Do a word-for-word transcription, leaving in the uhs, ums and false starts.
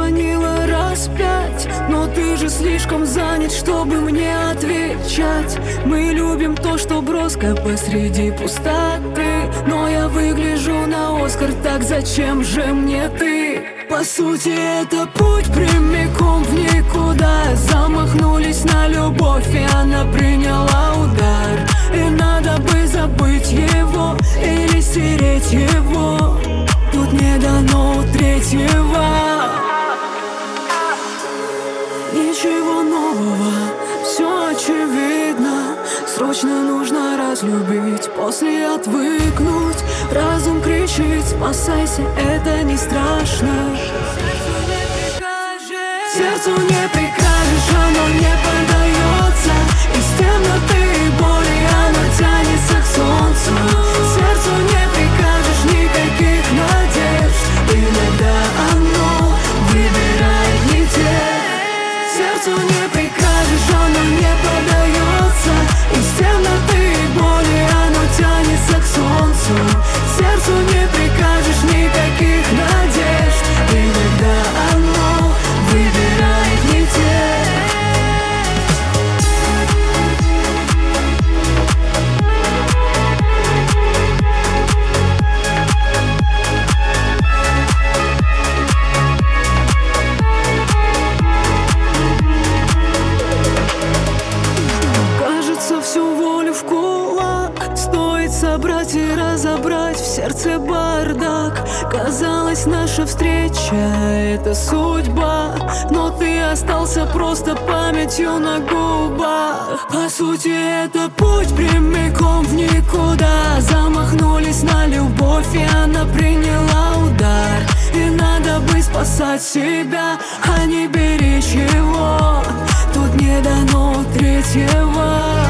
звонила раз пять, но ты же слишком занят, чтобы мне отвечать. Мы любим то, что броско посреди пустоты, но я выгляжу на Оскар, так зачем же мне ты? По сути, это путь прямиком в никуда. Замахнулись на любовь, и она приняла удар. И надо бы забыть его или стереть его. Тут не дано у третьего ничего нового, все очевидно. Срочно нужно разлюбить, после отвыкнуть. Разум кричит: спасайся, это не страшно. Сердцу не прикажешь, оно не поддается. Из темноты и боли оно тянется к солнцу. Сердцу не прикажешь никаких надежд. Иногда оно выбирает не тех. Сердцу не прикажешь, оно не поддается. Из темноты и боли оно тянется к солнцу. Сердцу не прикажешь никаких надежд. Иногда оно выбирает не тех. Кажется, всю волю в кулак стоит собрать и разобрать. В сердце бардак. Казалось, наша встреча — это судьба, но ты остался просто памятью на губах. По сути, это путь прямиком в никуда. Замахнулись на любовь, и она приняла удар. И надо бы спасать себя, а не беречь его. Тут не дано третьего.